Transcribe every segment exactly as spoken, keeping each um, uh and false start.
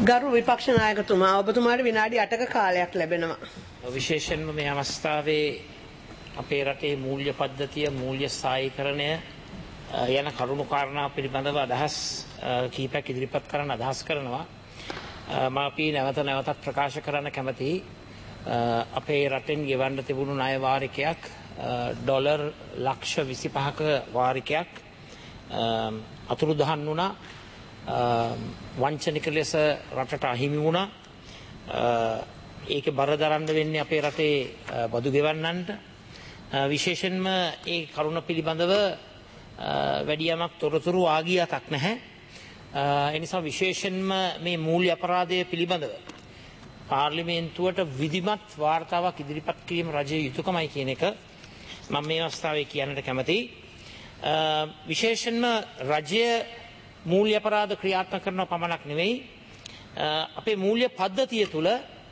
ගරු විපක්ෂ නායකතුමා ඔබතුමාට විනාඩි අටක කාලයක් ලැබෙනවා. විශේෂයෙන්ම මේ අවස්ථාවේ අපේ රටේ මූල්‍ය පද්ධතිය මූල්‍ය ස්ථායීකරණය යන කරුණු කාරණා පිළිබඳව අදහස් කීපයක් ඉදිරිපත් කරන්න අදහස් කරනවා. මම අපි නැවත නැවතත් ප්‍රකාශ කරන්න කැමතියි අපේ රටෙන් ගෙවන්න තිබුණු ණය වාරිකයක් ඩොලර් ලක්ෂ විසිපහක වාරිකයක් අතුරුදහන් වුණා. වංචනික ලෙස රටට අහිමි වුණා. ඒක බර දරන්න වෙන්නේ අපේ රටේ බදු ගෙවන්නන්ට. විශේෂයෙන්ම ඒ කරුණ පිළිබඳව වැඩි යමක් තොරතුරු ආගියතක් නැහැ. ඒ නිසා විශේෂයෙන්ම මේ මූල්‍ය අපරාධය පිළිබඳව පාර්ලිමේන්තුවට විධිමත් වාර්තාවක් ඉදිරිපත් කිරීම රජයේ යුතුයකමයි කියන එක මම මේ අවස්ථාවේ කියන්නට කැමතියි. විශේෂයෙන්ම රජය මූල්‍ය අපරාධ ක්‍රියාත්මක කරන පමණක් නෙවෙයි අපේ මූල්‍ය පද්ධතිය තුළ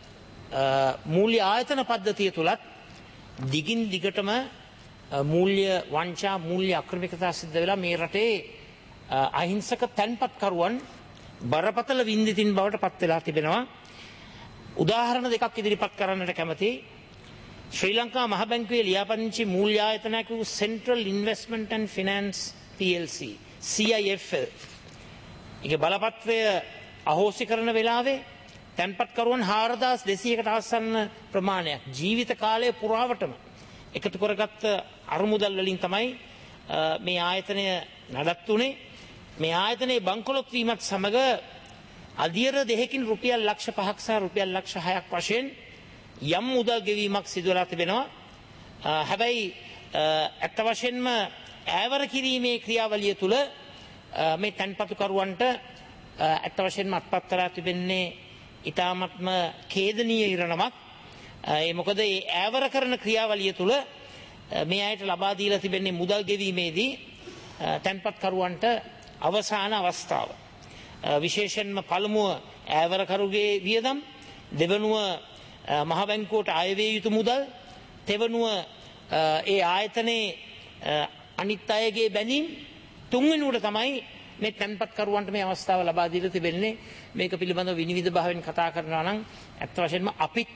මූල්‍ය ආයතන පද්ධතිය තුලත් දිගින් දිගටම මූල්‍ය වංචා මූල්‍ය අක්‍රමිකතා සිද්ධ වෙලා මේ රටේ අහිංසක තැන්පත්කරුවන් බරපතල වින්දිතින් බවට පත් වෙලා තිබෙනවා. උදාහරණ දෙකක් ඉදිරිපත් කරන්නට කැමතියි. ශ්‍රී ලංකා මහ බැංකුවේ ලියාපදිංචි මූල්‍ය ආයතනයක් වූ Central Investment and Finance P L C C I F L ඒක බලපත්‍රය අහෝසි කරන වෙලාවේ තැන්පත්කරුවන් හාරදාස් දෙසීයකට ආසන්න ප්‍රමාණයක් ජීවිත කාලය පුරාවටම එකතු කරගත්ත අරමුදල් වලින් තමයි මේ ආයතනය නඩත්තු වුණේ. මේ ආයතනයේ බංකොලොත් වීමත් සමග අධියර දෙකකින් රුපියල් ලක්ෂ පහක් සහ රුපියල් ලක්ෂ හයක් වශයෙන් යම් මුදල් ගෙවීමක් සිදු වෙලා තිබෙනවා. හැබැයි ඇත්ත වශයෙන්ම ඈවර කිරීමේ ක්‍රියාවලිය තුළ මේ තැන්පතුකරුවන්ට ඇත්ත වශයෙන්ම අත්පත් කරලා තිබෙන්නේ ඉතාමත්ම ඛේදනීය ඉරණමක්. ඒ මොකද මේ ඈවර කරන ක්‍රියාවලිය තුළ මේ අයට ලබා දීලා තිබෙන්නේ මුදල් ගෙවීමේදී තැන්පත්කරුවන්ට අවසාන අවස්ථාව. විශේෂයෙන්ම පළමුව ඈවරකරුගේ වියදම්, දෙවනුව මහ බැංකුවට අය වේ යුතු මුදල්, තෙවනුව ඒ ආයතනයේ අනිත් අයගේ බැඳීම්, තුන්වෙනුවට තමයි මේ තැන්පත්කරුවන්ට මේ අවස්ථාව ලබා දීලා තිබෙන්නේ. මේක පිළිබඳව විනිවිද භාවයෙන් කතා කරනවා නම් ඇත්ත වශයෙන්ම අපිත්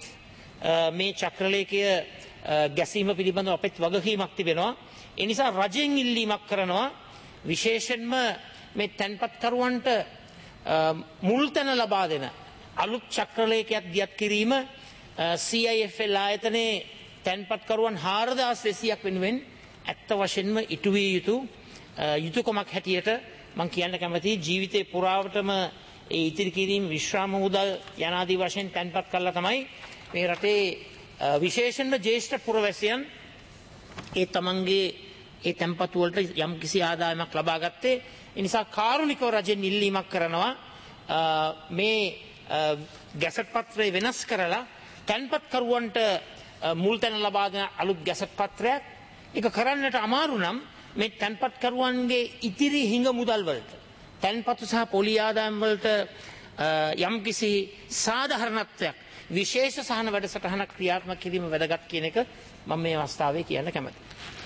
මේ චක්‍රලේඛය ගැසීම පිළිබඳව අපිත් වගකීමක් තිබෙනවා. ඒ නිසා රජයෙන් ඉල්ලීමක් කරනවා විශේෂයෙන්ම මේ තැන්පත්කරුවන්ට මුල් තැන ලබා දෙන අලුත් චක්‍රලේඛයක් දියත් කිරීම C I F L ආයතනයේ තැන්පත්කරුවන් හාරදාස් දෙසීයක් වෙනුවෙන් ඇත්ත වශයෙන්ම ඉටු විය යුතු යුතුයකමක් හැටියට මම කියන්න කැමතියි. ජීවිතේ පුරාවටම ඒ ඉතිරි කිරීම විශ්‍රාම මුදල් යනාදී වශයෙන් තැන්පත් කළා තමයි මේ රටේ විශේෂයෙන්ම ජ්‍යෙෂ්ඨ පුරවැසියන් ඒ තමන්ගේ ඒ තැන්පතු වලට යම් කිසි ආදායමක් ලබා ගත්තේ. ඒ නිසා කාරුණිකව රජෙන් ඉල්ලීමක් කරනවා මේ ගැසට් පත්‍රය වෙනස් කරලා තැන්පත්කරුවන්ට මුල් තැන ලබා දෙන අලුත් ගැසට් පත්‍රයක්. ඒක කරන්නට අමාරු නම් මේ තැන්පත්කරුවන්ගේ ඉතිරි හිඟ මුදල් වලට තැන්පතු සහ පොලි ආදායම් වලට යම්කිසි සාධාරණත්වයක් විශේෂ සහන වැඩසටහනක් ක්‍රියාත්මක කිරීම වැදගත් කියන එක මම මේ අවස්ථාවේ කියන්න කැමතියි.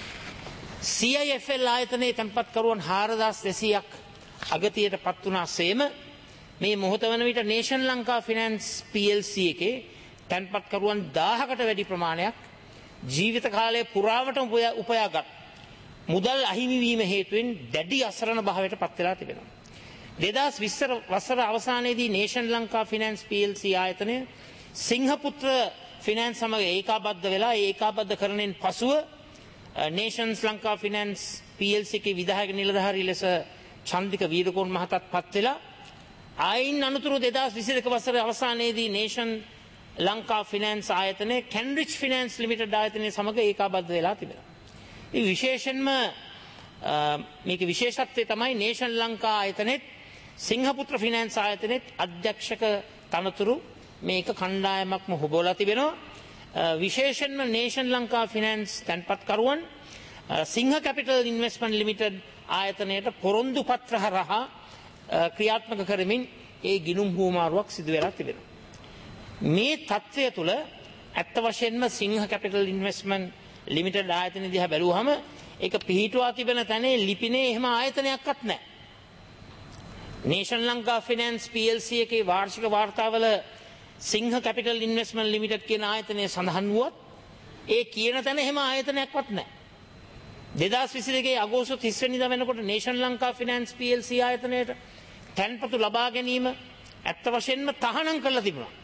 C I F L ආයතනයේ තැන්පත්කරුවන් හාරදාස් දෙසීයක් අගතියට පත් වුණා සේම මේ මොහොත වන විට nation Lanka finance P L C එකේ තැන්පත්කරුවන් දාහකට වැඩි ප්‍රමාණයක් ජීවිත කාලය පුරාවටම උපයාගත් මුදල් අහිමිවීම හේතුවෙන් දැඩි අසරණ භාවයට පත් වෙලා තිබෙනවා. දෙදහස් විස්ස වසර අවසානයේදී nation Lanka finance P L C ආයතනය සිංහපුත්‍ර ෆිනෑන්ස් සමග ඒකාබද්ධ වෙලා ඒකාබද්ධ කරණයෙන් පසුව nations Lanka finance P L C එකේ විධායක නිලධාරී ලෙස චන්දික වීරකෝන් මහතාත් පත් වෙලා ආයින් අනතුරු දෙදහස් විසි දෙක වසර අවසානයේදී නේෂන් ලංකා ෆිනෑන්ස් ආයතනය කැන්රිච් ෆිනෑන්ස් ලිමිටඩ් ආයතනය සමග ඒකාබද්ධ වෙලා තිබෙනවා. ඒ විශේෂයෙන්ම මේක විශේෂත්වය තමයි නේෂන් ලංකා ආයතනෙත් සිංහපුත්‍ර ෆිනෑන්ස් ආයතනෙත් අධ්‍යක්ෂක තනතුරු මේක කණ්ඩායමක්ම හොබවලා තිබෙනවා. විශේෂයෙන්ම නේෂන් ලංකා ෆිනෑන්ස් තැන්පත්කරුවන් සිංහ කැපිටල් ඉන්වෙස්ට්මන්ට් ලිමිටඩ් ආයතනයට පොරොන්දු පත්‍ර හරහා ක්‍රියාත්මක කරමින් ඒ ගිණුම් හුවමාරුවක් සිදු වෙලා තිබෙනවා. මේ තත්ත්වය තුළ ඇත්ත වශයෙන්ම සිංහ කැපිටල් ඉන්වෙස්ට්මන්ට් ලිමිටඩ් ආයතනය දිහා බැලුවහම ඒක පිහිටුවා තිබෙන තැනේ ලිපිනේ එහෙම ආයතනයක්වත් නැහැ. Nation Lanka finance P L C එකේ වාර්ෂික වාර්තාවල සිංහ කැපිටල් ඉන්වෙස්ට්මන්ට් ලිමිටඩ් කියන ආයතනය සඳහන් වුවත් ඒ කියන තැන එහෙම ආයතනයක්වත් නැහැ. දෙදහස් විසි දෙකේ අගෝස්තු තිස් වෙනිදා වෙනකොට nation Lanka finance P L C ආයතනයට තැන්පතු ලබා ගැනීම ඇත්ත වශයෙන්ම තහනම් කරලා තිබුණා.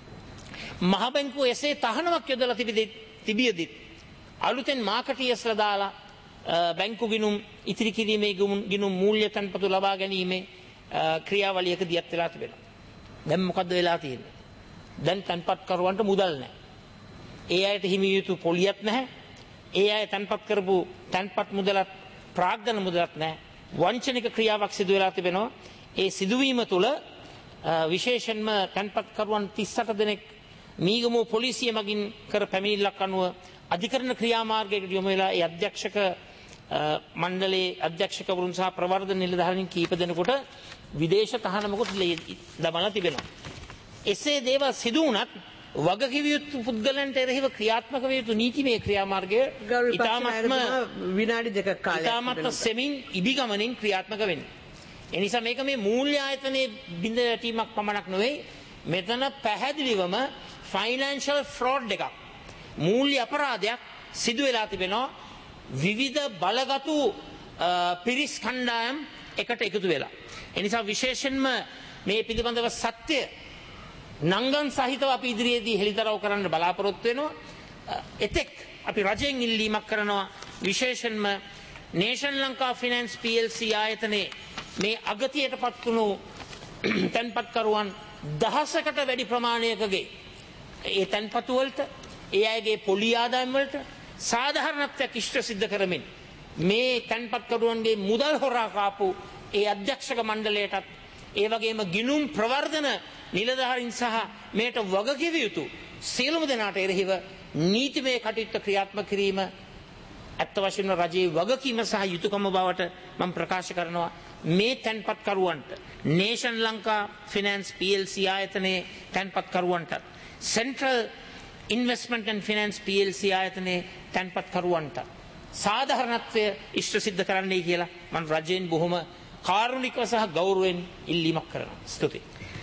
මහ බැංකුව එසේ තහනමක් යොදලා තිබියදී අලුතෙන් මාකටියස්ලා දාලා බැංකු ගිණුම් ඉතිරි කිරීමේ ගිණුම් මූල්‍ය තැන්පතු ලබා ගැනීමේ ක්‍රියාවලියක දියත් වෙලා තිබෙනවා. දැන් මොකද්ද වෙලා තියෙන්නේ? දැන් තැන්පත්කරුවන්ට මුදල් නැහැ. ඒ අයට හිමි යුතු පොලියක් නැහැ. ඒ අය තැන්පත් කරපු තැන්පත් මුදලත් ප්‍රාග්ධන මුදලත් නැහැ. වංචනික ක්‍රියාවක් සිදු වෙලා තිබෙනවා. ඒ සිදුවීම තුළ විශේෂයෙන්ම තැන්පත්කරුවන් තිස් අට දෙනෙක් මීගමු පොලිසිය මගින් කර පැමිණිල්ලක් අනුව අධිකරණ ක්‍රියාමාර්ගයකට යොමු වෙලා ඒ අධ්‍යක්ෂක මණ්ඩලයේ අධ්‍යක්ෂකවරුන් සහ ප්‍රවර්ධන නිලධාරීන් කීප දෙනෙකුට විදේශ තහනමකුත් දමලා තිබෙනවා. එසේ දේවල් සිදු වුණත් වගකිවිය යුතු පුද්ගලයන්ට එරෙහිව ක්‍රියාත්මක විය යුතු නීතිමය ක්‍රියාමාර්ගය ඉතාමත්ම විනාඩි දෙකක් කාලයක් ඉතාමත්ම සෙමින් ඉබිගමනින් ක්‍රියාත්මක වෙන්නේ. එනිසා මේක මේ මූල්‍ය ආයතනයේ බිඳ වැටීමක් පමණක් නෙවෙයි, මෙතන පැහැදිලිවම ෆයිනෑන්ෂල් ෆ්‍රෝඩ් එකක්, මූල්‍ය අපරාධයක් සිදු වෙලා තිබෙනවා. විවිධ බලගතු පිරිස් කණ්ඩායම් එකට එකතු වෙලා. එනිසා විශේෂයෙන්ම මේ පිළිබඳව සත්‍ය නංගන් සහිතව අපි ඉදිරියේදී හෙළිදරව් කරන්න බලාපොරොත්තු වෙනවා. එතෙක් අපි රජයෙන් ඉල්ලීමක් කරනවා විශේෂයෙන්ම nation Lanka finance P L C ආයතනයේ මේ අගතියටපත් වුණු තැන්පත්කරුවන් දහසකට වැඩි ප්‍රමාණයකගේ ඒ තැන්පතු වලට ඒ අයගේ පොලි ආදායම් වලට සාධාරණත්වයක් ඉෂ්ට සිද්ධ කරමින් මේ තැන්පත්කරුවන්ගේ මුදල් හොරා කාපු ඒ අධ්‍යක්ෂක මණ්ඩලයටත් ඒ වගේම ගිණුම් ප්‍රවර්ධන නිලධාරීන් සහ මේට වගකිවිය යුතු සියලුම දෙනාට එරෙහිව නීතිමය කටයුත්ත ක්‍රියාත්මක කිරීම ඇත්ත වශයෙන්ම රජයේ වගකීම සහ යුතුයකම බවට මම ප්‍රකාශ කරනවා. මේ තැන්පත්කරුවන්ට nation Lanka finance P L C ආයතනයේ තැන්පත්කරුවන්ට central investment and finance P L C ආයතනයේ තැන්පත්කරුවන්ට සාධාරණත්වය ඉෂ්ට සිද්ධ කරන්නයි කියලා මම රජයෙන් බොහොම කාරුණිකව සහ ගෞරවයෙන් ඉල්ලීමක් කරනවා. ස්තුතියි.